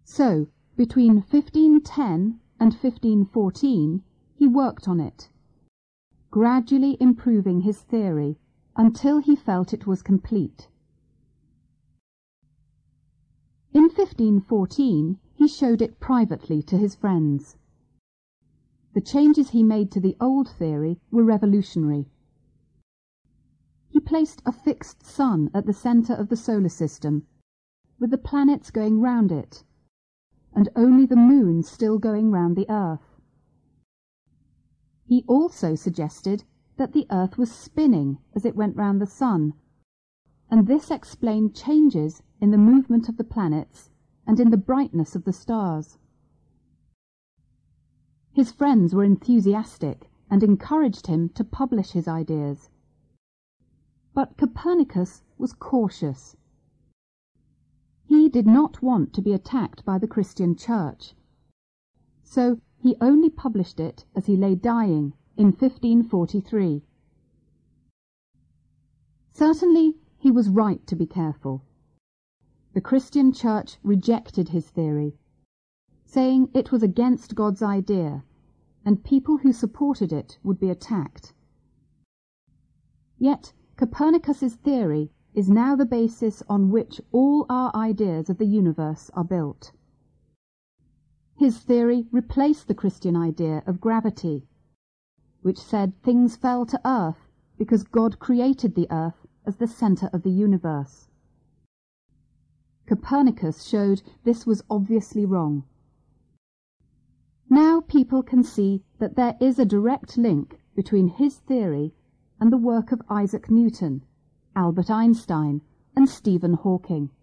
So, between 1510 and 1514, he worked on it, gradually improving his theory until he felt it was complete. In 1514, he showed it privately to his friends. The changes he made to the old theory were revolutionary. He placed a fixed sun at the centre of the solar system, with the planets going round it, and only the moon still going round the Earth. He also suggested that the Earth was spinning as it went round the sun, and this explained changes in the movement of the planets and in the brightness of the stars. His friends were enthusiastic and encouraged him to publish his ideas. But Copernicus was cautious. He did not want to be attacked by the Christian Church, so he only published it as he lay dying in 1543. Certainly, he was right to be careful. The Christian Church rejected his theory, saying it was against God's idea, and people who supported it would be attacked. Yet Copernicus's theory is now the basis on which all our ideas of the universe are built. His theory replaced the Christian idea of gravity, which said things fell to earth because God created the earth as the centre of the universe. Copernicus showed this was obviously wrong. Now people can see that there is a direct link between his theory and the work of Isaac Newton, Albert Einstein, and Stephen Hawking.